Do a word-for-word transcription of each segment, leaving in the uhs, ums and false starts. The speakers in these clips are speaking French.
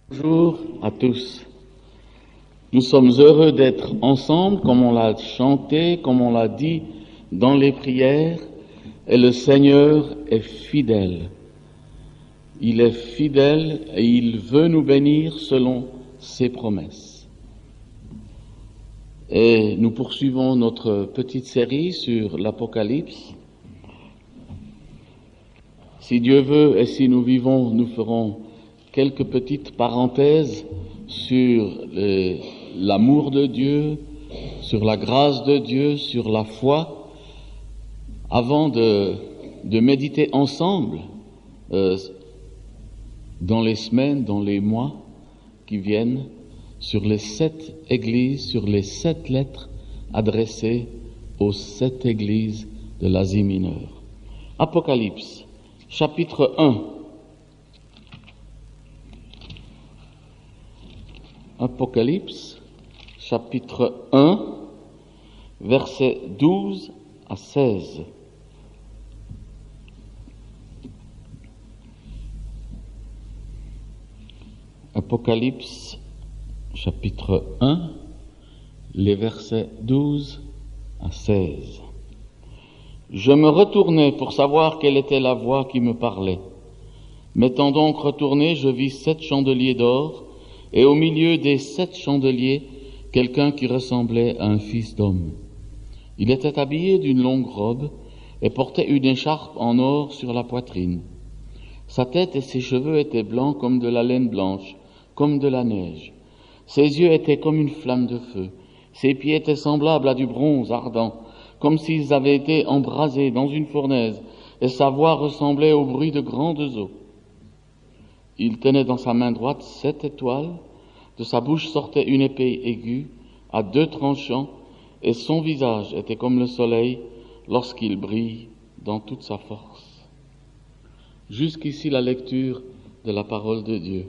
Bonjour à tous. Nous sommes heureux d'être ensemble, comme on l'a chanté, comme on l'a dit dans les prières, et le Seigneur est fidèle. Il est fidèle et il veut nous bénir selon ses promesses. Et nous poursuivons notre petite série sur l'Apocalypse. Si Dieu veut et si nous vivons, nous ferons quelques petites parenthèses sur les, l'amour de Dieu, sur la grâce de Dieu, sur la foi, avant de, de méditer ensemble euh, dans les semaines, dans les mois qui viennent, sur les sept églises, sur les sept lettres adressées aux sept églises de l'Asie mineure. Apocalypse, chapitre un. Apocalypse, chapitre un, versets douze à seize. Apocalypse, chapitre un, les versets douze à seize. Je me retournai pour savoir quelle était la voix qui me parlait. M'étant donc retourné, je vis sept chandeliers d'or, et au milieu des sept chandeliers, quelqu'un qui ressemblait à un fils d'homme. Il était habillé d'une longue robe et portait une écharpe en or sur la poitrine. Sa tête et ses cheveux étaient blancs comme de la laine blanche, comme de la neige. Ses yeux étaient comme une flamme de feu. Ses pieds étaient semblables à du bronze ardent, comme s'ils avaient été embrasés dans une fournaise, et sa voix ressemblait au bruit de grandes eaux. Il tenait dans sa main droite sept étoiles, de sa bouche sortait une épée aiguë, à deux tranchants, et son visage était comme le soleil lorsqu'il brille dans toute sa force. Jusqu'ici la lecture de la parole de Dieu.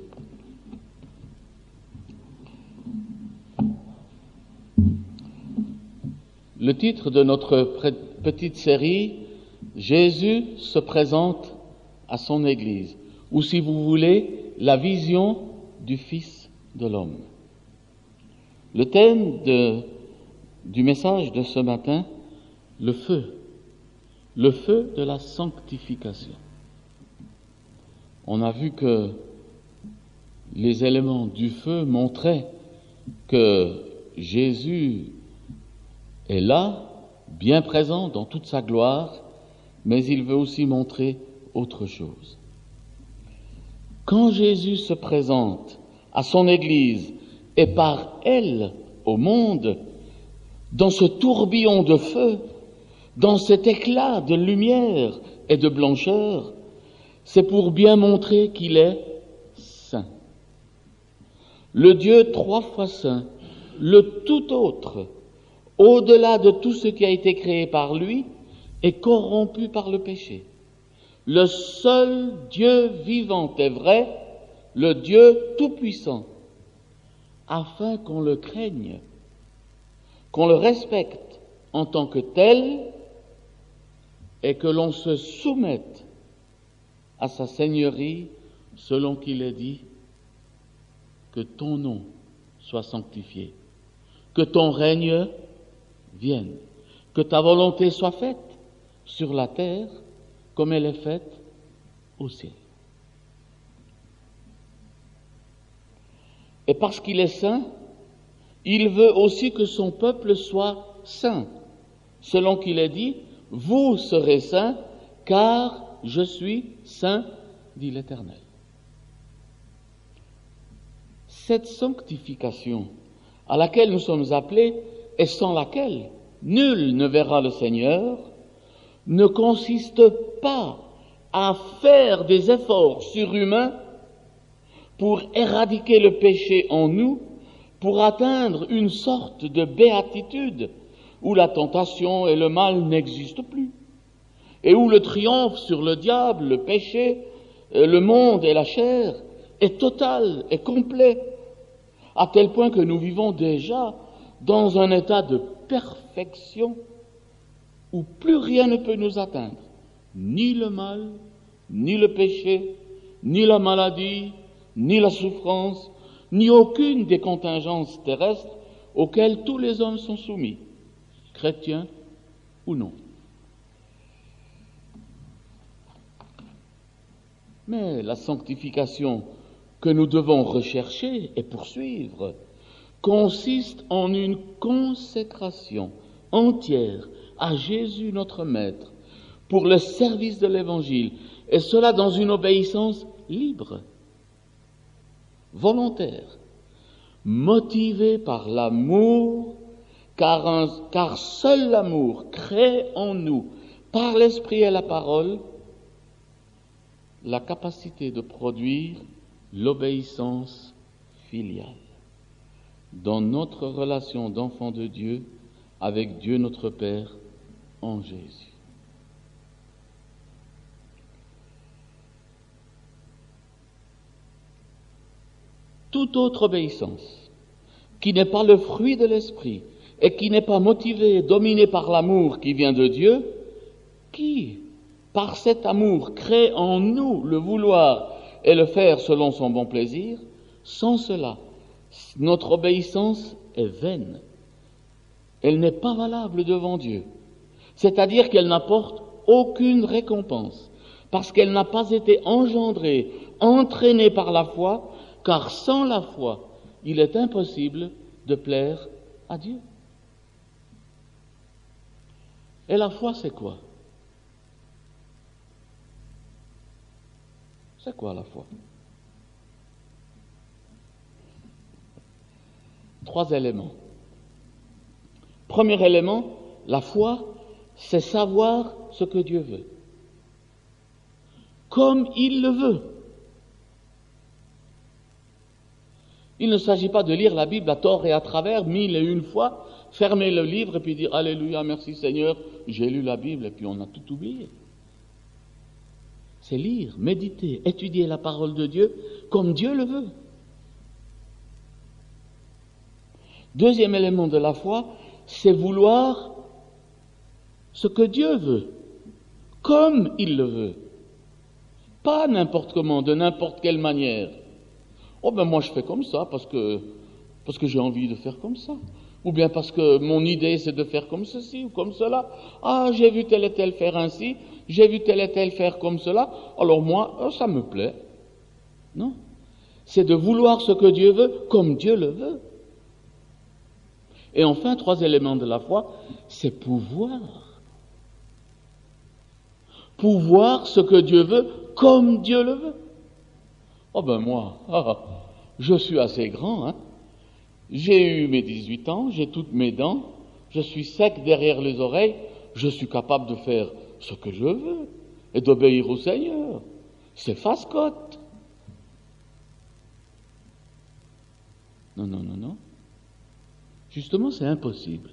Le titre de notre petite série, Jésus se présente à son Église, ou si vous voulez, la vision du Fils de l'homme. Le thème de, du message de ce matin, le feu, le feu de la sanctification. On a vu que les éléments du feu montraient que Jésus est là, bien présent dans toute sa gloire, mais il veut aussi montrer autre chose. Quand Jésus se présente à son Église et par elle au monde, dans ce tourbillon de feu, dans cet éclat de lumière et de blancheur, c'est pour bien montrer qu'il est saint. Le Dieu trois fois saint, le tout autre, au-delà de tout ce qui a été créé par lui, est corrompu par le péché. Le seul Dieu vivant est vrai, le Dieu tout-puissant, afin qu'on le craigne, qu'on le respecte en tant que tel, et que l'on se soumette à sa seigneurie, selon qu'il est dit, que ton nom soit sanctifié, que ton règne vienne, que ta volonté soit faite sur la terre comme elle est faite au ciel. Et parce qu'il est saint, il veut aussi que son peuple soit saint, selon qu'il est dit, vous serez saints, car je suis saint, dit l'Éternel. Cette sanctification à laquelle nous sommes appelés et sans laquelle nul ne verra le Seigneur, ne consiste pas à faire des efforts surhumains pour éradiquer le péché en nous, pour atteindre une sorte de béatitude où la tentation et le mal n'existent plus, et où le triomphe sur le diable, le péché, le monde et la chair est total et complet, à tel point que nous vivons déjà dans un état de perfection où plus rien ne peut nous atteindre, ni le mal, ni le péché, ni la maladie, ni la souffrance, ni aucune des contingences terrestres auxquelles tous les hommes sont soumis, chrétiens ou non. Mais la sanctification que nous devons rechercher et poursuivre consiste en une consécration entière à Jésus notre Maître pour le service de l'Évangile, et cela dans une obéissance libre, volontaire, motivée par l'amour, car, un, car seul l'amour crée en nous, par l'Esprit et la parole, la capacité de produire l'obéissance filiale dans notre relation d'enfant de Dieu avec Dieu notre Père en Jésus. Toute autre obéissance qui n'est pas le fruit de l'Esprit et qui n'est pas motivée et dominée par l'amour qui vient de Dieu, qui, par cet amour, crée en nous le vouloir et le faire selon son bon plaisir, sans cela, notre obéissance est vaine. Elle n'est pas valable devant Dieu. C'est-à-dire qu'elle n'apporte aucune récompense, parce qu'elle n'a pas été engendrée, entraînée par la foi, car sans la foi, il est impossible de plaire à Dieu. Et la foi, c'est quoi? C'est quoi la foi? Trois éléments. Premier élément, la foi, c'est savoir ce que Dieu veut, comme il le veut. Il ne s'agit pas de lire la Bible à tort et à travers, mille et une fois, fermer le livre et puis dire « Alléluia, merci Seigneur, j'ai lu la Bible » et puis on a tout oublié. C'est lire, méditer, étudier la parole de Dieu comme Dieu le veut. Deuxième élément de la foi, c'est vouloir ce que Dieu veut, comme il le veut. Pas n'importe comment, de n'importe quelle manière. Oh ben moi je fais comme ça parce que, parce que j'ai envie de faire comme ça. Ou bien parce que mon idée c'est de faire comme ceci ou comme cela. Ah, j'ai vu tel et tel faire ainsi, j'ai vu tel et tel faire comme cela, alors moi, oh, ça me plaît. Non. C'est de vouloir ce que Dieu veut comme Dieu le veut. Et enfin, trois éléments de la foi, c'est pouvoir. Pouvoir ce que Dieu veut comme Dieu le veut. Oh ben moi, ah, je suis assez grand, hein. J'ai eu mes dix-huit ans, j'ai toutes mes dents, je suis sec derrière les oreilles, je suis capable de faire ce que je veux et d'obéir au Seigneur. C'est face-côte. Non, non, non, non. Justement, c'est impossible.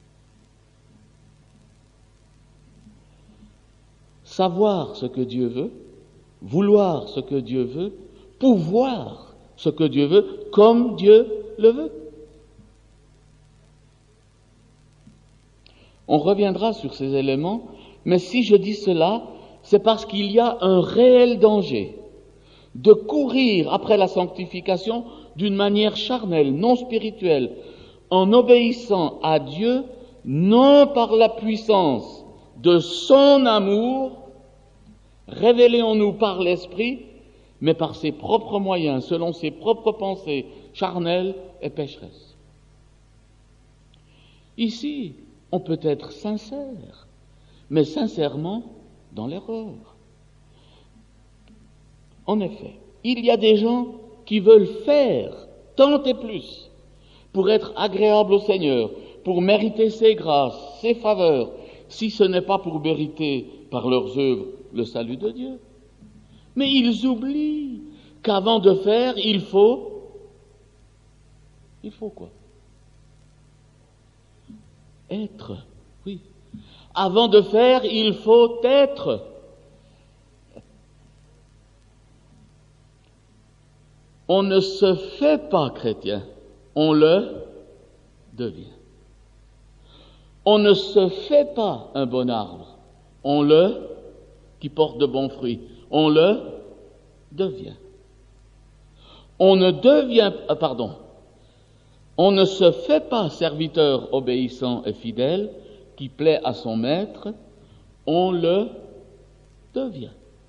Savoir ce que Dieu veut, vouloir ce que Dieu veut, pouvoir ce que Dieu veut, comme Dieu le veut. On reviendra sur ces éléments, mais si je dis cela, c'est parce qu'il y a un réel danger de courir après la sanctification d'une manière charnelle, non spirituelle, en obéissant à Dieu, non par la puissance de son amour, révélé en nous par l'Esprit, mais par ses propres moyens, selon ses propres pensées charnelles et pécheresses. Ici, on peut être sincère, mais sincèrement dans l'erreur. En effet, il y a des gens qui veulent faire tant et plus pour être agréables au Seigneur, pour mériter ses grâces, ses faveurs, si ce n'est pas pour mériter par leurs œuvres le salut de Dieu. Mais ils oublient qu'avant de faire, il faut... Il faut quoi? Être, oui. Avant de faire, il faut être. On ne se fait pas chrétien, on le devient. On ne se fait pas un bon arbre, on le, qui porte de bons fruits, on le devient. On ne devient, euh, pardon, on ne se fait pas serviteur obéissant et fidèle qui plaît à son maître, on le devient.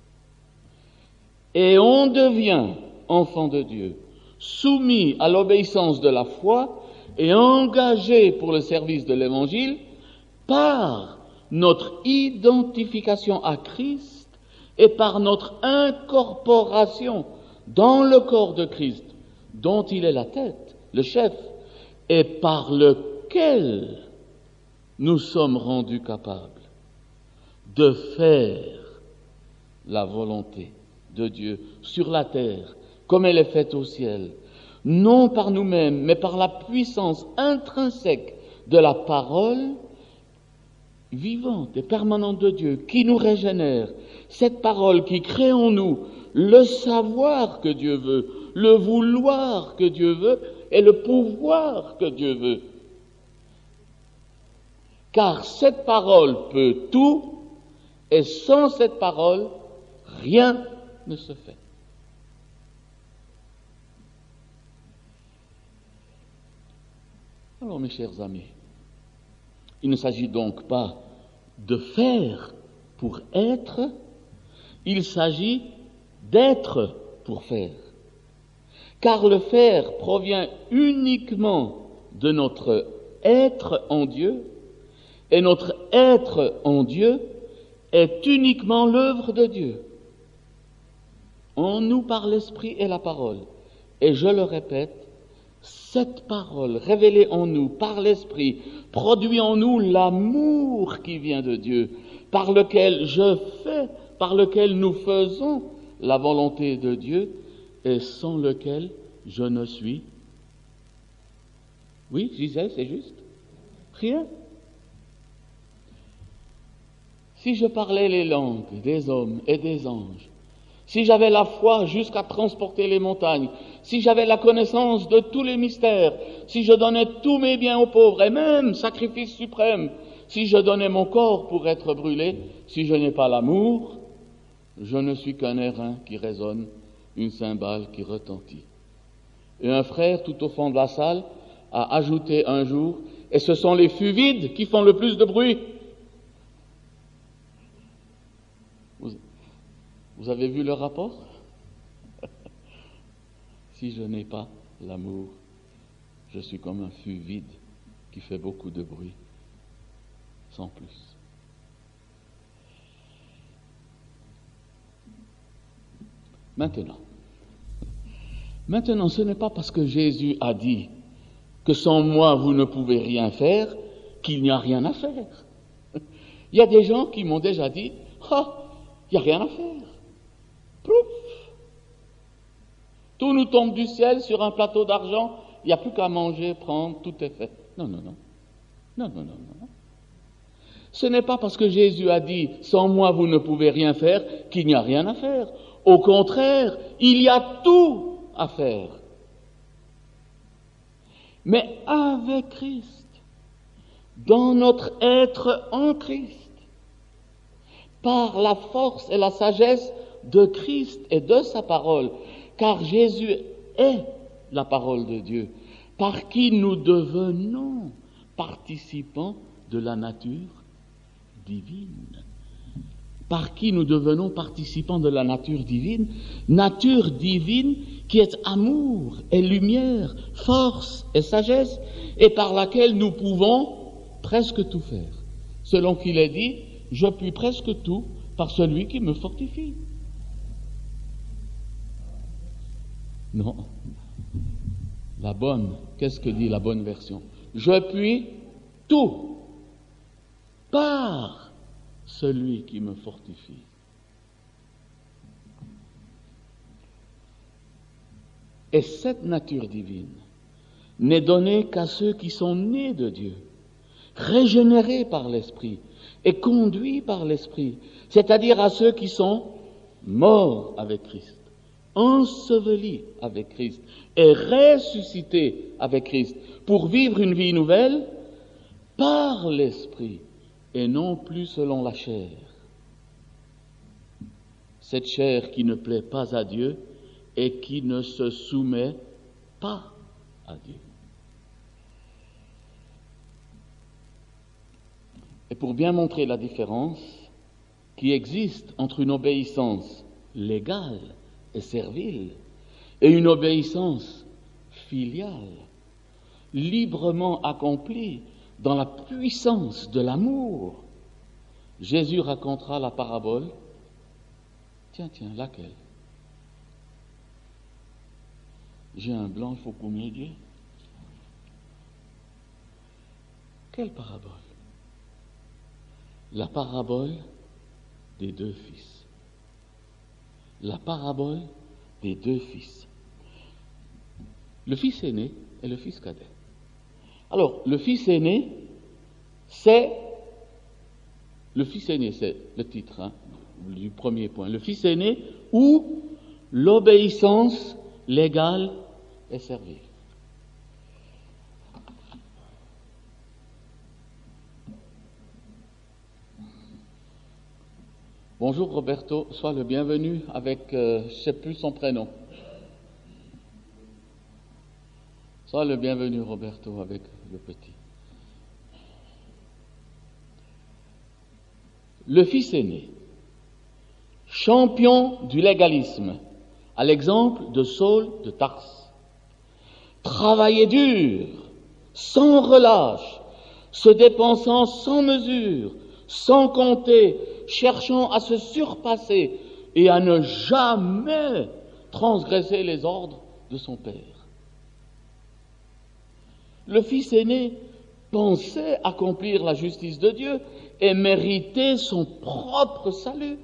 Et on devient enfant de Dieu, soumis à l'obéissance de la foi et engagé pour le service de l'Évangile par notre identification à Christ et par notre incorporation dans le corps de Christ, dont il est la tête, le chef, et par lequel nous sommes rendus capables de faire la volonté de Dieu sur la terre, comme elle est faite au ciel, non par nous-mêmes, mais par la puissance intrinsèque de la parole vivante et permanente de Dieu, qui nous régénère, cette parole qui crée en nous le savoir que Dieu veut, le vouloir que Dieu veut et le pouvoir que Dieu veut. Car cette parole peut tout, et sans cette parole, rien ne se fait. Alors, mes chers amis, il ne s'agit donc pas de faire pour être, il s'agit d'être pour faire. Car le faire provient uniquement de notre être en Dieu, et notre être en Dieu est uniquement l'œuvre de Dieu, en nous par l'Esprit et la parole. Et je le répète, cette parole révélée en nous par l'Esprit produit en nous l'amour qui vient de Dieu, par lequel je fais, par lequel nous faisons la volonté de Dieu, et sans lequel je ne suis. Oui, Gisèle, c'est juste? Rien. Si je parlais les langues des hommes et des anges, si j'avais la foi jusqu'à transporter les montagnes, si j'avais la connaissance de tous les mystères, si je donnais tous mes biens aux pauvres, et même, sacrifice suprême, si je donnais mon corps pour être brûlé, si je n'ai pas l'amour, je ne suis qu'un airain qui résonne, une cymbale qui retentit. Et un frère, tout au fond de la salle, a ajouté un jour, et ce sont les fûts vides qui font le plus de bruit. Vous, vous avez vu le rapport? Si je n'ai pas l'amour, je suis comme un fût vide qui fait beaucoup de bruit, sans plus. Maintenant, maintenant, ce n'est pas parce que Jésus a dit que sans moi vous ne pouvez rien faire qu'il n'y a rien à faire. Il y a des gens qui m'ont déjà dit, ah, oh, il n'y a rien à faire. Plouf! Tout nous tombe du ciel sur un plateau d'argent, il n'y a plus qu'à manger, prendre, tout est fait. Non, non, non. Non, non, non, non. Ce n'est pas parce que Jésus a dit « Sans moi, vous ne pouvez rien faire » qu'il n'y a rien à faire. Au contraire, il y a tout à faire. Mais avec Christ, dans notre être en Christ, par la force et la sagesse de Christ et de sa parole, car Jésus est la parole de Dieu, par qui nous devenons participants de la nature divine. Par qui nous devenons participants de la nature divine, nature divine qui est amour et lumière, force et sagesse, et par laquelle nous pouvons presque tout faire. Selon qu'il est dit, je puis presque tout par celui qui me fortifie. Non. La bonne, qu'est-ce que dit la bonne version? Je puis tout par celui qui me fortifie. Et cette nature divine n'est donnée qu'à ceux qui sont nés de Dieu, régénérés par l'Esprit et conduits par l'Esprit, c'est-à-dire à ceux qui sont morts avec Christ, ensevelis avec Christ et ressuscités avec Christ pour vivre une vie nouvelle par l'Esprit et non plus selon la chair. Cette chair qui ne plaît pas à Dieu et qui ne se soumet pas à Dieu. Et pour bien montrer la différence qui existe entre une obéissance légale et servile et une obéissance filiale, librement accomplie dans la puissance de l'amour, Jésus racontera la parabole. Tiens, tiens, laquelle? J'ai un blanc, il faut que vous m'aidiez. Quelle parabole? La parabole des deux fils. La parabole des deux fils. Le fils aîné et le fils cadet. Alors, le fils aîné, c'est... Le fils aîné, c'est le titre hein, du premier point. Le fils aîné ou l'obéissance légale et servile. Bonjour Roberto, sois le bienvenu avec, euh, je ne sais plus son prénom. Sois le bienvenu Roberto avec le petit. Le fils aîné, champion du légalisme, à l'exemple de Saul de Tarse, travaillait dur, sans relâche, se dépensant sans mesure, sans compter, cherchant à se surpasser et à ne jamais transgresser les ordres de son père. Le fils aîné pensait accomplir la justice de Dieu et mériter son propre salut.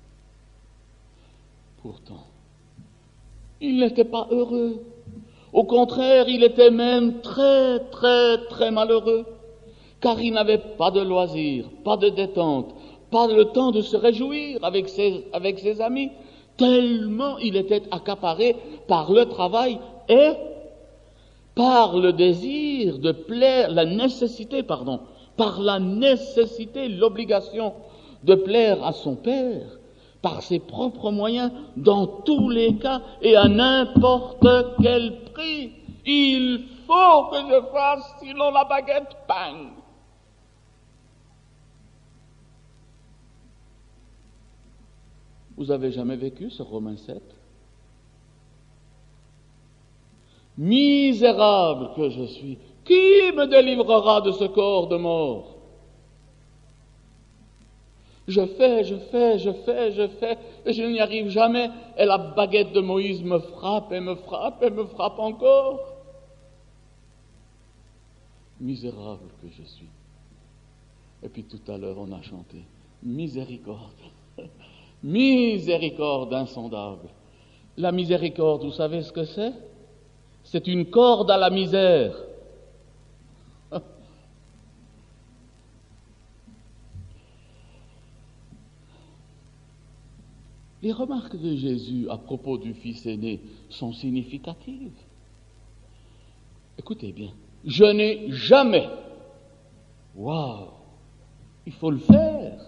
Pourtant, il n'était pas heureux. Au contraire, il était même très, très, très malheureux, car il n'avait pas de loisirs, pas de détente, pas le temps de se réjouir avec ses, avec ses amis, tellement il était accaparé par le travail et par le désir de plaire, la nécessité, pardon, par la nécessité, l'obligation de plaire à son père, par ses propres moyens, dans tous les cas et à n'importe quel prix. Il faut que je fasse, sinon la baguette pang. Vous avez jamais vécu ce Romains sept? Misérable que je suis, qui me délivrera de ce corps de mort? Je fais, je fais, je fais, je fais, et je n'y arrive jamais, et la baguette de Moïse me frappe, et me frappe, et me frappe encore. Misérable que je suis. Et puis tout à l'heure, on a chanté, miséricorde, miséricorde insondable. La miséricorde, vous savez ce que c'est? C'est une corde à la misère. Les remarques de Jésus à propos du fils aîné sont significatives. Écoutez bien, je n'ai jamais, waouh, il faut le faire,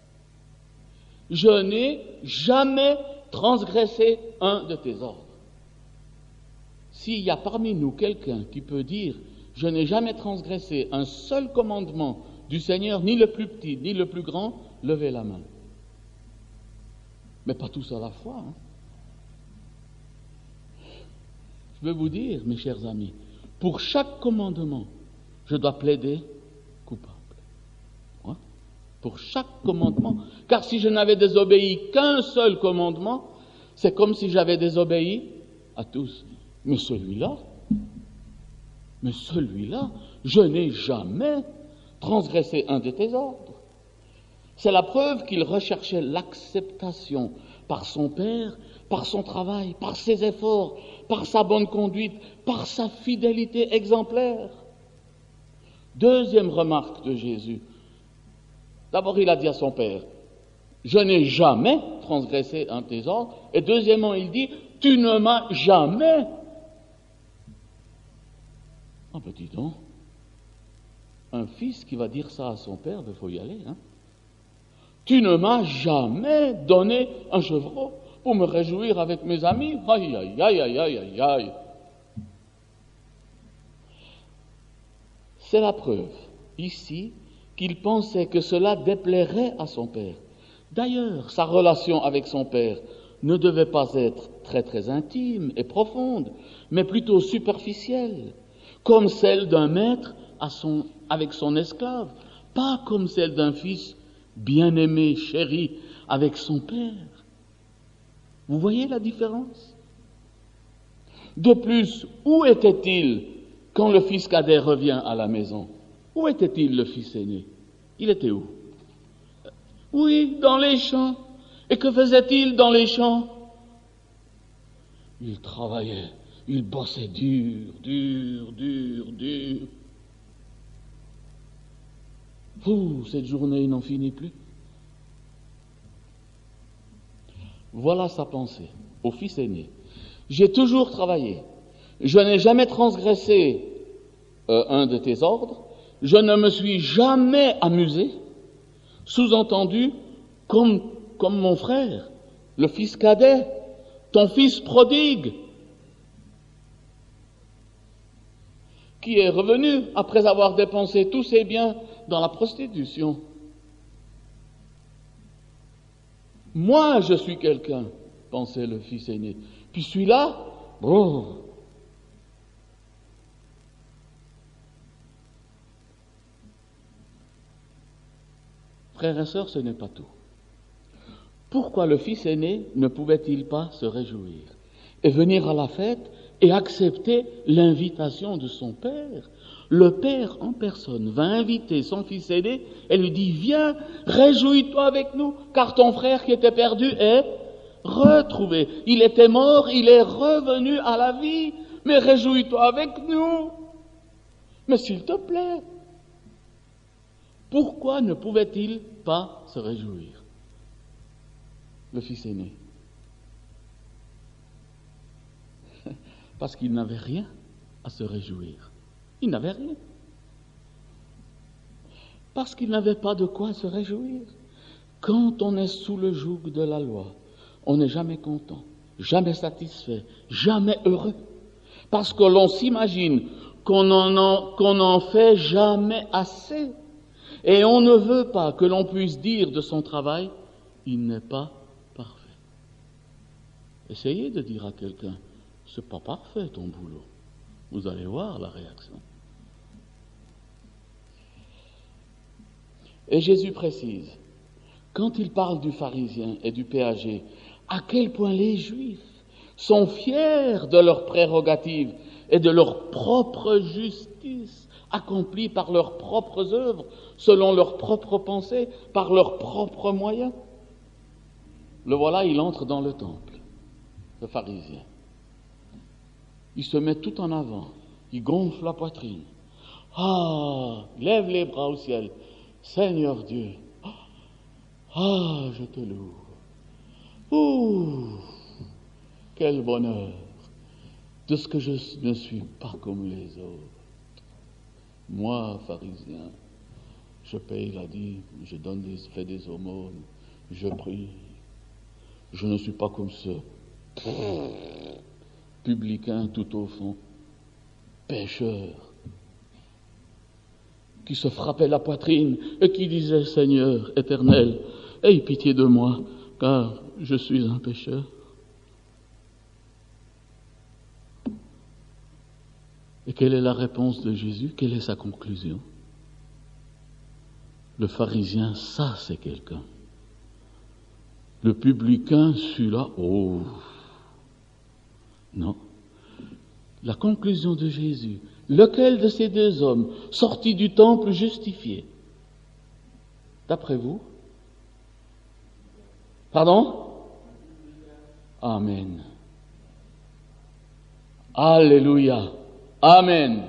je n'ai jamais transgressé un de tes ordres. S'il y a parmi nous quelqu'un qui peut dire « Je n'ai jamais transgressé un seul commandement du Seigneur, ni le plus petit, ni le plus grand », levez la main. Mais pas tous à la fois. Hein. Je veux vous dire, mes chers amis, pour chaque commandement, je dois plaider coupable. Hein? Pour chaque commandement. Car si je n'avais désobéi qu'un seul commandement, c'est comme si j'avais désobéi à tous. Mais celui-là, mais celui-là, je n'ai jamais transgressé un de tes ordres. C'est la preuve qu'il recherchait l'acceptation par son père, par son travail, par ses efforts, par sa bonne conduite, par sa fidélité exemplaire. Deuxième remarque de Jésus. D'abord, il a dit à son père, « Je n'ai jamais transgressé un de tes ordres. » Et deuxièmement, il dit, « Tu ne m'as jamais... » Ah ben dis donc, un fils qui va dire ça à son père, il faut y aller. Hein. Tu ne m'as jamais donné un chevreau pour me réjouir avec mes amis. Aïe, aïe, aïe, aïe, aïe, aïe, aïe. C'est la preuve, ici, qu'il pensait que cela déplairait à son père. D'ailleurs, sa relation avec son père ne devait pas être très très intime et profonde, mais plutôt superficielle, comme celle d'un maître à son, avec son esclave, pas comme celle d'un fils bien-aimé, chéri, avec son père. Vous voyez la différence? De plus, où était-il quand le fils cadet revient à la maison? Où était-il, le fils aîné? Il était où? Oui, dans les champs. Et que faisait-il dans les champs? Il travaillait, il bossait dur, dur, dur, dur. Ouh, cette journée n'en finit plus. Voilà sa pensée au fils aîné. J'ai toujours travaillé. Je n'ai jamais transgressé euh, un de tes ordres. Je ne me suis jamais amusé. Sous-entendu, comme, comme mon frère, le fils cadet, ton fils prodigue, qui est revenu après avoir dépensé tous ses biens dans la prostitution. Moi, je suis quelqu'un, pensait le fils aîné. Puis celui-là, oh. Frères et sœurs, ce n'est pas tout. Pourquoi le fils aîné ne pouvait-il pas se réjouir et venir à la fête et accepter l'invitation de son père? Le père en personne va inviter son fils aîné et lui dit: viens, réjouis-toi avec nous, car ton frère qui était perdu est retrouvé. Il était mort, il est revenu à la vie, mais réjouis-toi avec nous. Mais s'il te plaît, pourquoi ne pouvait-il pas se réjouir, le fils aîné? Parce qu'il n'avait rien à se réjouir. Il n'avait rien. Parce qu'il n'avait pas de quoi se réjouir. Quand on est sous le joug de la loi, on n'est jamais content, jamais satisfait, jamais heureux. Parce que l'on s'imagine qu'on en, en, qu'on en fait jamais assez. Et on ne veut pas que l'on puisse dire de son travail: il n'est pas parfait. Essayez de dire à quelqu'un: c'est pas parfait ton boulot. Vous allez voir la réaction. Et Jésus précise, quand il parle du pharisien et du péager, à quel point les Juifs sont fiers de leurs prérogatives et de leur propre justice accomplie par leurs propres œuvres, selon leurs propres pensées, par leurs propres moyens. Le voilà, il entre dans le temple, le pharisien. Il se met tout en avant, il gonfle la poitrine. Ah, lève les bras au ciel. Seigneur Dieu, ah, je te loue. Ouh, quel bonheur de ce que je ne suis pas comme les autres. Moi, pharisien, je paye la dîme, je donne des, fais des aumônes, je prie. Je ne suis pas comme ce publicain tout au fond, pécheur, qui se frappait la poitrine et qui disait: Seigneur éternel, aie pitié de moi, car je suis un pécheur. Et quelle est la réponse de Jésus? Quelle est sa conclusion? Le pharisien, ça c'est quelqu'un. Le publicain, celui-là, oh, non. La conclusion de Jésus: lequel de ces deux hommes, sortis du temple, justifié? D'après vous? Pardon? Amen. Alléluia. Amen.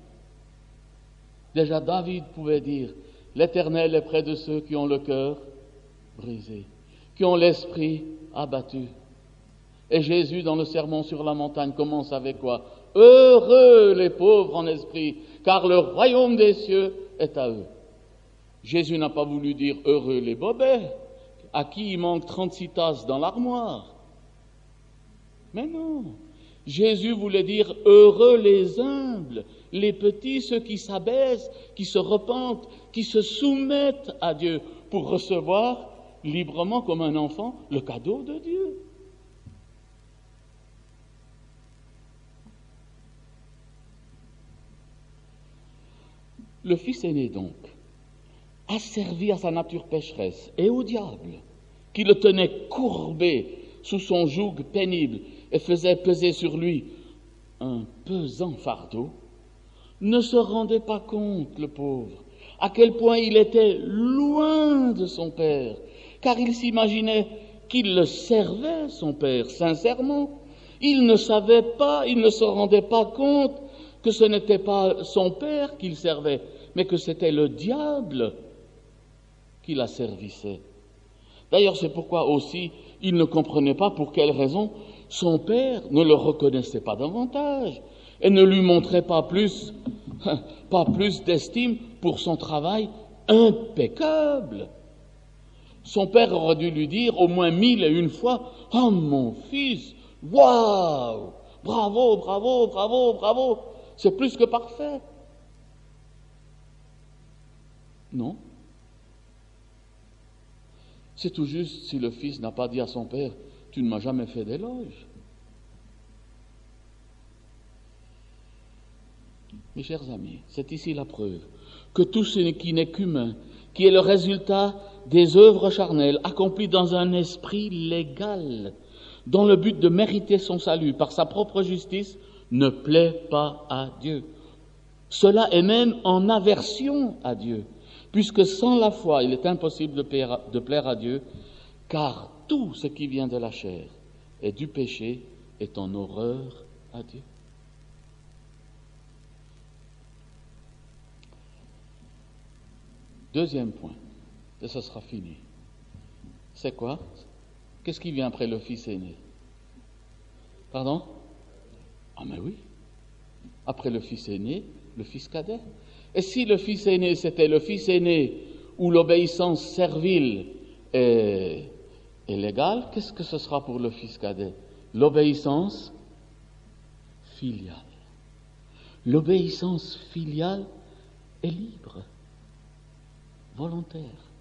Déjà David pouvait dire: l'Éternel est près de ceux qui ont le cœur brisé, qui ont l'esprit abattu. Et Jésus, dans le sermon sur la montagne, commence avec quoi? Heureux les pauvres en esprit, car le royaume des cieux est à eux. Jésus n'a pas voulu dire heureux les bobets, à qui il manque trente-six tasses dans l'armoire. Mais non, Jésus voulait dire heureux les humbles, les petits, ceux qui s'abaissent, qui se repentent, qui se soumettent à Dieu pour recevoir librement comme un enfant le cadeau de Dieu. Le fils aîné donc, asservi à sa nature pécheresse et au diable, qui le tenait courbé sous son joug pénible et faisait peser sur lui un pesant fardeau, ne se rendait pas compte, le pauvre, à quel point il était loin de son père, car il s'imaginait qu'il le servait, son père, sincèrement. Il ne savait pas, il ne se rendait pas compte que ce n'était pas son père qu'il servait, mais que c'était le diable qui la servissait. D'ailleurs, c'est pourquoi aussi il ne comprenait pas pour quelle raison son père ne le reconnaissait pas davantage et ne lui montrait pas plus, pas plus d'estime pour son travail impeccable. Son père aurait dû lui dire au moins mille et une fois « Oh mon fils, waouh, bravo, bravo, bravo, bravo, c'est plus que parfait !» Non. C'est tout juste si le fils n'a pas dit à son père « Tu ne m'as jamais fait d'éloge ». Mes chers amis, c'est ici la preuve que tout ce qui n'est qu'humain, qui est le résultat des œuvres charnelles accomplies dans un esprit légal, dans le but de mériter son salut par sa propre justice, ne plaît pas à Dieu. Cela est même en aversion à Dieu, puisque sans la foi, il est impossible de plaire, de plaire à Dieu, car tout ce qui vient de la chair et du péché est en horreur à Dieu. Deuxième point, et ce sera fini. C'est quoi? Qu'est-ce qui vient après le fils aîné? Pardon? Ah mais oui. Après le fils aîné, le fils cadet. Et si le fils aîné, c'était le fils aîné où l'obéissance servile est, est légale, qu'est-ce que ce sera pour le fils cadet? L'obéissance filiale. L'obéissance filiale est libre, volontaire.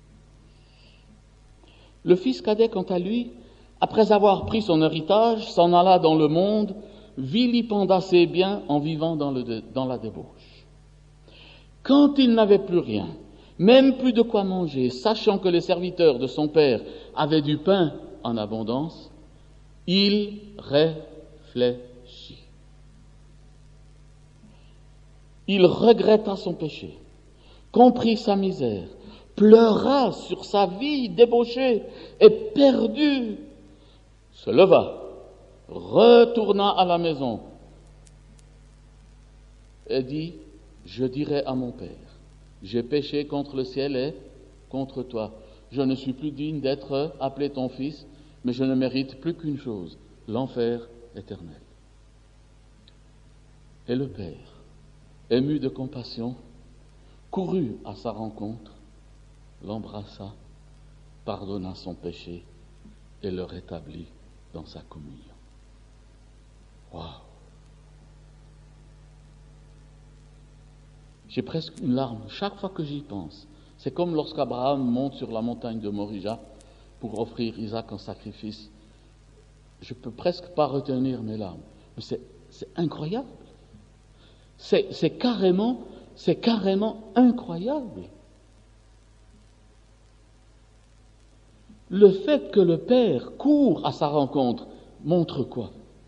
Le fils cadet, quant à lui, après avoir pris son héritage, s'en alla dans le monde, vilipenda ses biens en vivant dans, le, dans la débauche. Quand il n'avait plus rien, même plus de quoi manger, sachant que les serviteurs de son père avaient du pain en abondance, il réfléchit. Il regretta son péché, comprit sa misère, pleura sur sa vie débauchée et perdue, se leva, retourna à la maison et dit « Je dirai à mon père, j'ai péché contre le ciel et contre toi. Je ne suis plus digne d'être appelé ton fils, mais je ne mérite plus qu'une chose, l'enfer éternel. » Et le père, ému de compassion, courut à sa rencontre, l'embrassa, pardonna son péché et le rétablit dans sa communion. Waouh! J'ai presque une larme chaque fois que j'y pense. C'est comme lorsqu'Abraham monte sur la montagne de Morija pour offrir Isaac en sacrifice. Je peux presque pas retenir mes larmes. Mais c'est, c'est incroyable. C'est, c'est carrément, c'est carrément incroyable. Le fait que le Père court à sa rencontre montre quoi?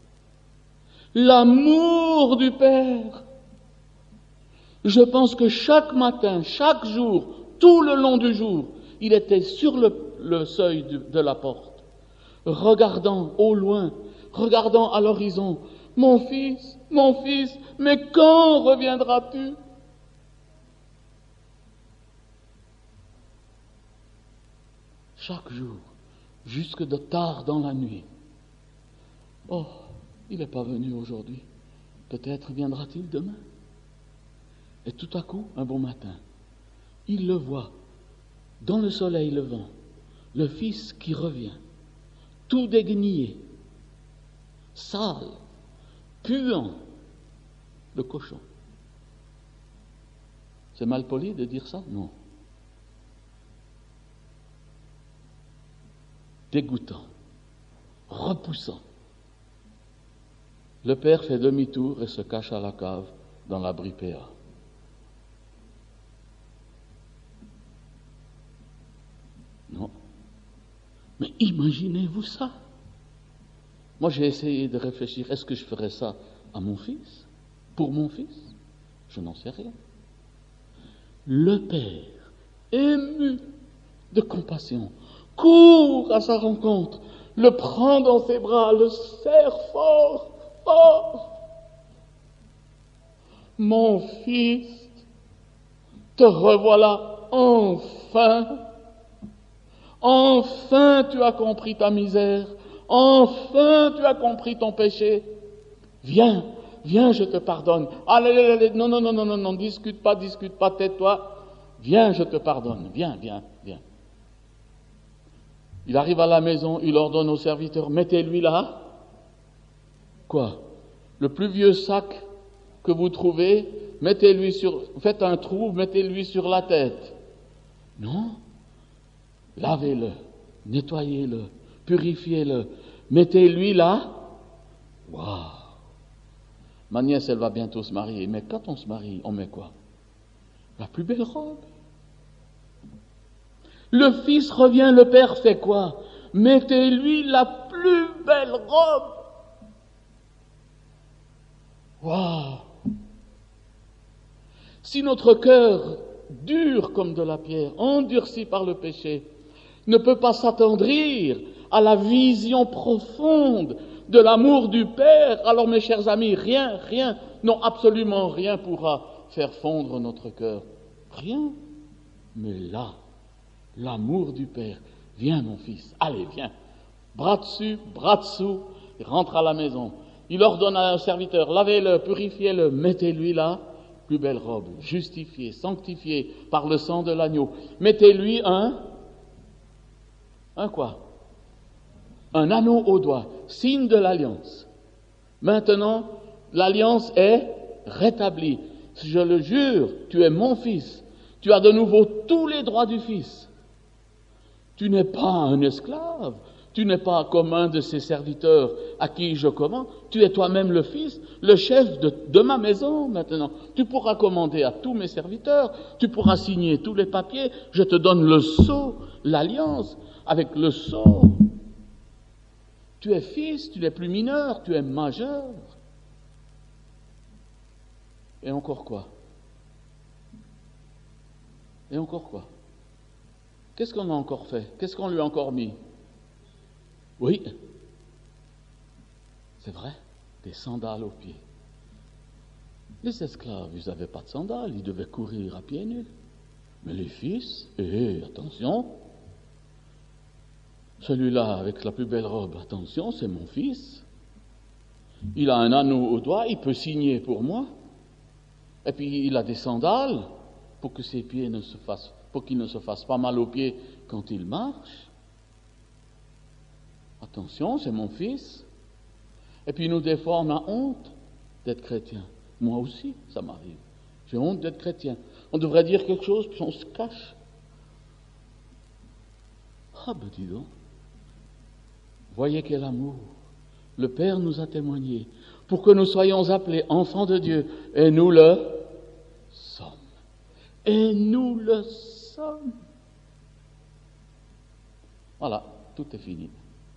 L'amour du Père. Je pense que chaque matin, chaque jour, tout le long du jour, il était sur le, le seuil de, de la porte, regardant au loin, regardant à l'horizon. « Mon fils, mon fils, mais quand reviendras-tu » Chaque jour, jusque de tard dans la nuit. Oh, il n'est pas venu aujourd'hui. Peut-être viendra-t-il demain. Et tout à coup, un bon matin, il le voit, dans le soleil levant, le fils qui revient, tout déguenillé, sale, puant, le cochon. C'est mal poli de dire ça? Non. Dégoûtant, repoussant. Le père fait demi-tour et se cache à la cave dans l'abri Péa. Non. Mais imaginez-vous ça. Moi, j'ai essayé de réfléchir, est-ce que je ferais ça à mon fils? Pour mon fils? Je n'en sais rien. Le père, ému de compassion, court à sa rencontre, le prend dans ses bras, le serre fort, fort. Mon fils, te revoilà enfin. Enfin tu as compris ta misère. Enfin tu as compris ton péché. Viens, viens, je te pardonne. Allez, allez, allez, non, non, non, non, non, non, discute pas, discute pas, tais-toi. Viens, je te pardonne. Viens, viens, viens. Il arrive à la maison, il ordonne au serviteur, mettez-lui là. Quoi? Le plus vieux sac que vous trouvez, mettez-lui sur, faites un trou, mettez-lui sur la tête. Non. Lavez-le, nettoyez-le, purifiez-le, mettez-lui là. Waouh! Ma nièce, elle va bientôt se marier, mais quand on se marie, on met quoi? La plus belle robe. Le fils revient, le père fait quoi? Mettez-lui la plus belle robe. Waouh! Si notre cœur, dur comme de la pierre, endurci par le péché, ne peut pas s'attendrir à la vision profonde de l'amour du Père, alors mes chers amis, rien, rien, non absolument rien pourra faire fondre notre cœur. Rien. Mais là, l'amour du Père, viens mon fils, allez viens, bras dessus, bras dessous, il rentre à la maison. Il ordonne à un serviteur, lavez-le, purifiez-le, mettez-lui là, plus belle robe, justifiée, sanctifiée par le sang de l'agneau. Mettez-lui un, un quoi? Un anneau au doigt, signe de l'alliance. Maintenant, l'alliance est rétablie. Je le jure, tu es mon fils. Tu as de nouveau tous les droits du fils. Tu n'es pas un esclave. Tu n'es pas comme un de ces serviteurs à qui je commande. Tu es toi-même le fils, le chef de, de ma maison maintenant. Tu pourras commander à tous mes serviteurs. Tu pourras signer tous les papiers. Je te donne le sceau, l'alliance, avec le sceau. Tu es fils, tu n'es plus mineur, tu es majeur. Et encore quoi? Et encore quoi? Qu'est-ce qu'on a encore fait? Qu'est-ce qu'on lui a encore mis? Oui, c'est vrai, des sandales aux pieds. Les esclaves, ils n'avaient pas de sandales, ils devaient courir à pieds nus. Mais les fils, hé, attention, celui-là avec la plus belle robe, attention, c'est mon fils. Il a un anneau au doigt, il peut signer pour moi. Et puis il a des sandales pour que ses pieds ne se fassent, pour qu'il ne se fasse pas mal aux pieds quand il marche. Attention, c'est mon fils. Et puis nous, des fois, on a honte d'être chrétien. Moi aussi, ça m'arrive. J'ai honte d'être chrétien. On devrait dire quelque chose, puis on se cache. Ah ben dis donc. Voyez quel amour. Le Père nous a témoigné pour que nous soyons appelés enfants de Dieu. Et nous le sommes. Et nous le sommes. Voilà, tout est fini.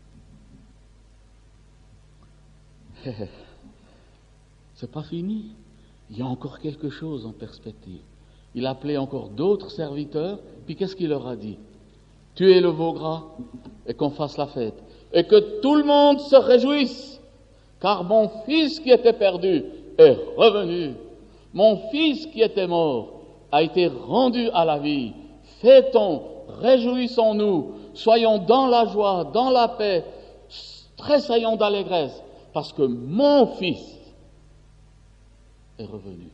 C'est pas fini. Il y a encore quelque chose en perspective. Il a appelé encore d'autres serviteurs, puis qu'est-ce qu'il leur a dit? Tuez le veau gras et qu'on fasse la fête. Et que tout le monde se réjouisse, car mon fils qui était perdu est revenu. Mon fils qui était mort a été rendu à la vie. Fêtons, réjouissons-nous, soyons dans la joie, dans la paix, tressaillons d'allégresse, parce que mon fils est revenu.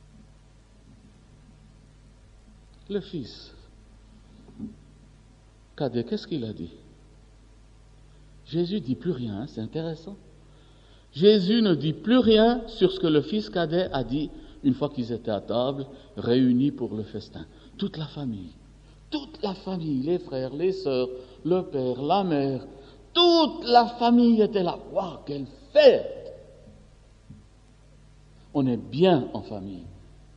Le fils, cadet, qu'est-ce qu'il a dit? Jésus dit plus rien, hein, c'est intéressant. Jésus ne dit plus rien sur ce que le fils cadet a dit une fois qu'ils étaient à table, réunis pour le festin. Toute la famille, toute la famille, les frères, les sœurs, le père, la mère, toute la famille était là. Waouh, quelle fête! On est bien en famille.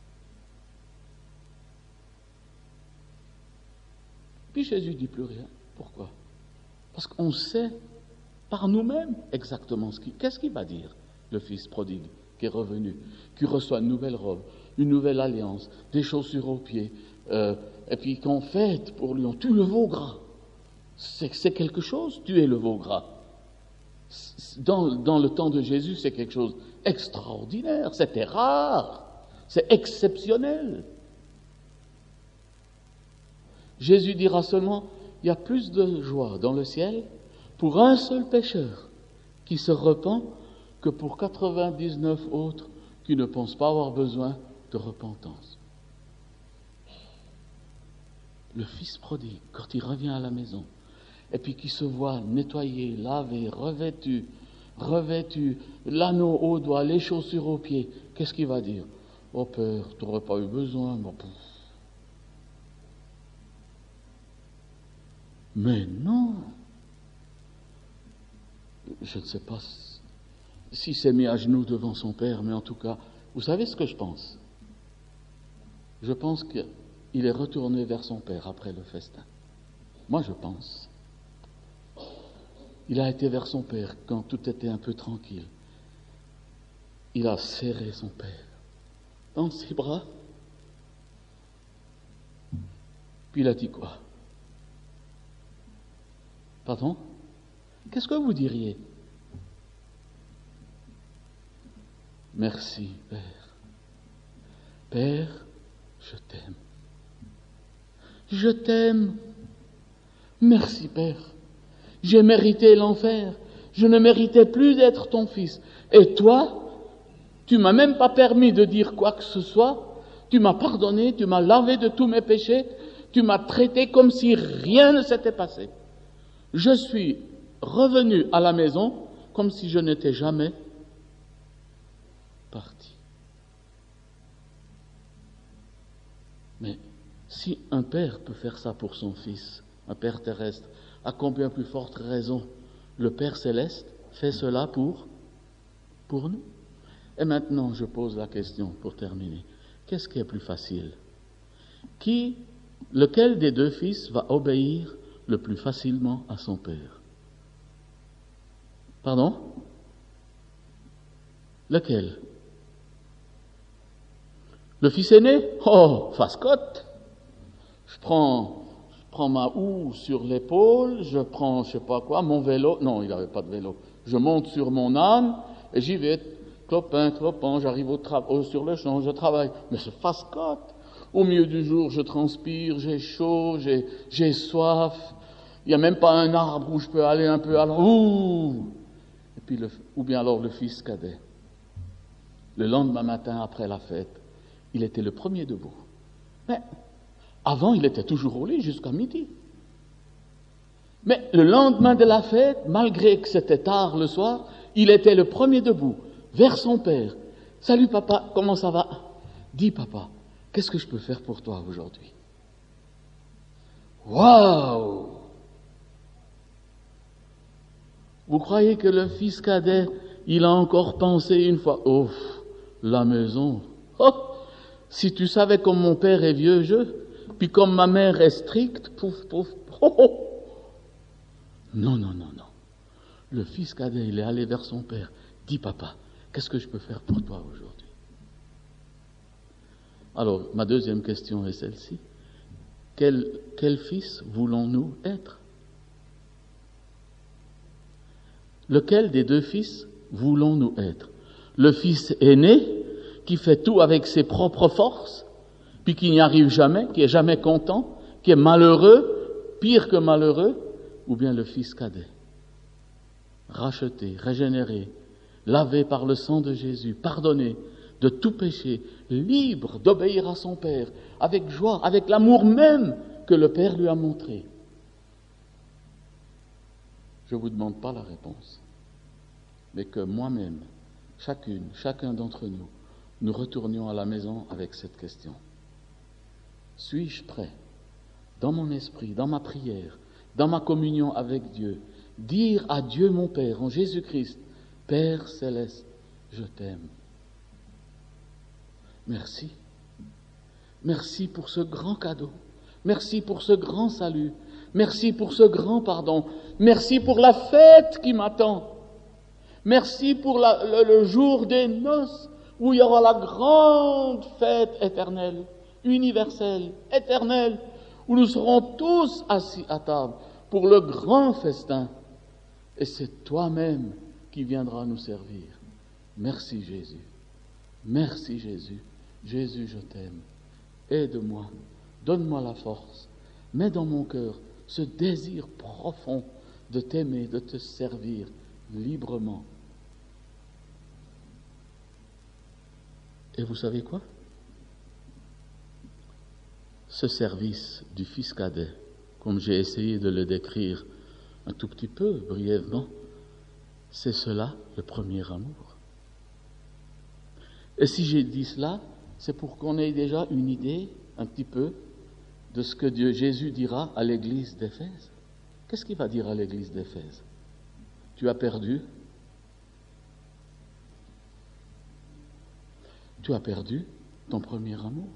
Puis Jésus dit plus rien. Pourquoi? Parce qu'on sait par nous-mêmes exactement ce qu'il... Qu'est-ce qu'il va dire, le fils prodigue qui est revenu, qui reçoit une nouvelle robe, une nouvelle alliance, des chaussures aux pieds, euh, et puis qu'on fête pour lui, on tue le veau gras. C'est, c'est quelque chose, tuer le veau gras. Dans, dans le temps de Jésus, c'est quelque chose d'extraordinaire, c'était rare, c'est exceptionnel. Jésus dira seulement, il y a plus de joie dans le ciel pour un seul pécheur qui se repent que pour quatre-vingt-dix-neuf autres qui ne pensent pas avoir besoin de repentance. Le fils prodigue, quand il revient à la maison, et puis qui se voit nettoyé, lavé, revêtu, revêtu, l'anneau au doigt, les chaussures aux pieds, qu'est-ce qu'il va dire? Oh Père, tu n'aurais pas eu besoin. Bon, pouf. Mais non, je ne sais pas s'il s'est mis à genoux devant son père, mais en tout cas, vous savez ce que je pense? Je pense qu'il est retourné vers son père après le festin. Moi, je pense. Il a été vers son père quand tout était un peu tranquille. Il a serré son père dans ses bras. Puis il a dit quoi? Pardon? Qu'est-ce que vous diriez? Merci, Père. Père, je t'aime. Je t'aime. Merci, Père. J'ai mérité l'enfer. Je ne méritais plus d'être ton fils. Et toi, tu m'as même pas permis de dire quoi que ce soit. Tu m'as pardonné, tu m'as lavé de tous mes péchés. Tu m'as traité comme si rien ne s'était passé. Je suis revenu à la maison comme si je n'étais jamais parti. Mais si un père peut faire ça pour son fils, un père terrestre, à combien plus forte raison le Père céleste fait cela pour, pour nous? Et maintenant, je pose la question pour terminer. Qu'est-ce qui est plus facile? Qui, lequel des deux fils va obéir le plus facilement à son père? Pardon? Lequel? Le fils aîné? Oh, face-côte! Je prends, je prends ma houe sur l'épaule, je prends, je sais pas quoi, mon vélo. Non, il n'avait pas de vélo. Je monte sur mon âne et j'y vais, clopin, clopin, j'arrive au tra- au, sur le champ, je travaille. Mais c'est face-côte. Au milieu du jour, je transpire, j'ai chaud, j'ai, j'ai soif. Il n'y a même pas un arbre où je peux aller un peu à l'eau. Ouh! Et puis le, ou bien alors le fils cadet. Le lendemain matin, après la fête, il était le premier debout. Mais avant, il était toujours au lit jusqu'à midi. Mais le lendemain de la fête, malgré que c'était tard le soir, il était le premier debout, vers son père. « Salut papa, comment ça va ?»« Dis papa, qu'est-ce que je peux faire pour toi aujourd'hui ?» Waouh! Vous croyez que le fils cadet, il a encore pensé une fois, « Oh, la maison, oh, si tu savais comme mon père est vieux jeu, puis comme ma mère est stricte, pouf, pouf, oh, oh. » Non, non, non, non. Le fils cadet, il est allé vers son père. « Dis papa, qu'est-ce que je peux faire pour toi aujourd'hui ?» Alors, ma deuxième question est celle-ci. Quel, quel fils voulons-nous être? Lequel des deux fils voulons-nous être? Le fils aîné, qui fait tout avec ses propres forces, puis qui n'y arrive jamais, qui est jamais content, qui est malheureux, pire que malheureux, ou bien le fils cadet, racheté, régénéré, lavé par le sang de Jésus, pardonné de tout péché, libre d'obéir à son Père, avec joie, avec l'amour même que le Père lui a montré. Je ne vous demande pas la réponse, mais que moi-même, chacune, chacun d'entre nous, nous retournions à la maison avec cette question. Suis-je prêt, dans mon esprit, dans ma prière, dans ma communion avec Dieu, dire à Dieu mon Père, en Jésus-Christ, Père céleste, je t'aime. Merci. Merci pour ce grand cadeau. Merci pour ce grand salut. Merci pour ce grand pardon. Merci pour la fête qui m'attend. Merci pour la, le, le jour des noces où il y aura la grande fête éternelle, universelle, éternelle, où nous serons tous assis à table pour le grand festin. Et c'est toi-même qui viendras nous servir. Merci Jésus. Merci Jésus. Jésus, je t'aime. Aide-moi. Donne-moi la force. Mets dans mon cœur ce désir profond de t'aimer, de te servir librement. Et vous savez quoi? Ce service du fils cadet, comme j'ai essayé de le décrire un tout petit peu, brièvement, c'est cela le premier amour. Et si j'ai dit cela, c'est pour qu'on ait déjà une idée, un petit peu, de ce que Dieu, Jésus dira à l'église d'Éphèse. Qu'est-ce qu'il va dire à l'église d'Éphèse? Tu as perdu. Tu as perdu ton premier amour.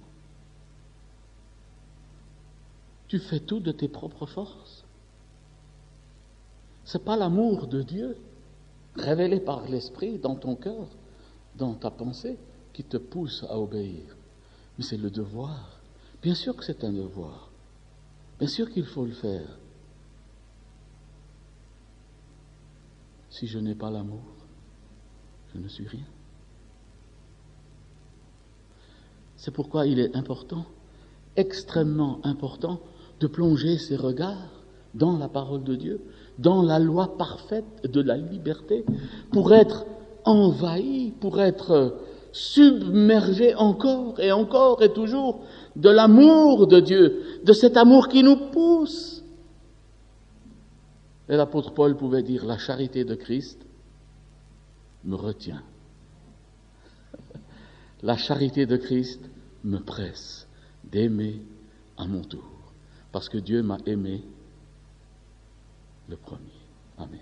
Tu fais tout de tes propres forces. C'est pas l'amour de Dieu révélé par l'Esprit dans ton cœur, dans ta pensée, qui te pousse à obéir. Mais c'est le devoir. Bien sûr que c'est un devoir. Bien sûr qu'il faut le faire. Si je n'ai pas l'amour, je ne suis rien. C'est pourquoi il est important, extrêmement important, de plonger ses regards dans la parole de Dieu, dans la loi parfaite de la liberté, pour être envahi, pour être submergé encore et encore et toujours de l'amour de Dieu, de cet amour qui nous pousse. Et l'apôtre Paul pouvait dire, la charité de Christ me retient. La charité de Christ me presse d'aimer à mon tour, parce que Dieu m'a aimé le premier. Amen.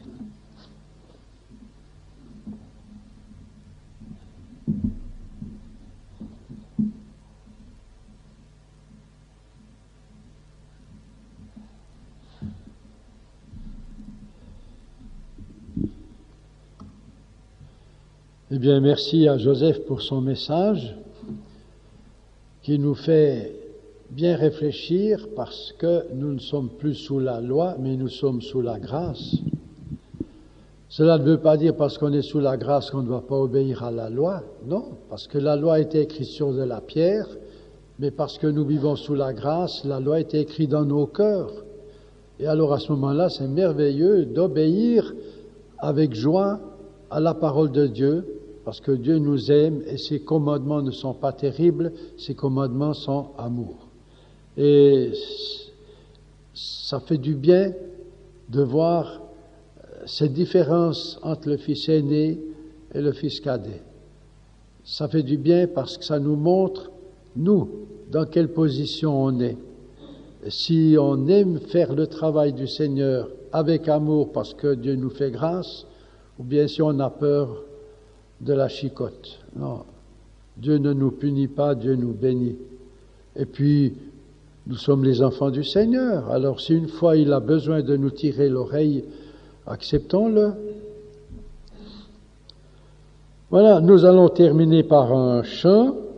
Eh bien, merci à Joseph pour son message qui nous fait bien réfléchir parce que nous ne sommes plus sous la loi, mais nous sommes sous la grâce. Cela ne veut pas dire parce qu'on est sous la grâce qu'on ne doit pas obéir à la loi, non, parce que la loi a été écrite sur de la pierre, mais parce que nous vivons sous la grâce, la loi a été écrite dans nos cœurs. Et alors à ce moment-là, c'est merveilleux d'obéir avec joie à la parole de Dieu, parce que Dieu nous aime et ses commandements ne sont pas terribles, ses commandements sont amour. Et ça fait du bien de voir cette différence entre le fils aîné et le fils cadet. Ça fait du bien parce que ça nous montre, nous, dans quelle position on est. Si on aime faire le travail du Seigneur avec amour parce que Dieu nous fait grâce, ou bien si on a peur de la chicotte. Non, Dieu ne nous punit pas, Dieu nous bénit. Et puis, nous sommes les enfants du Seigneur. Alors, si une fois il a besoin de nous tirer l'oreille, acceptons-le. Voilà, nous allons terminer par un chant.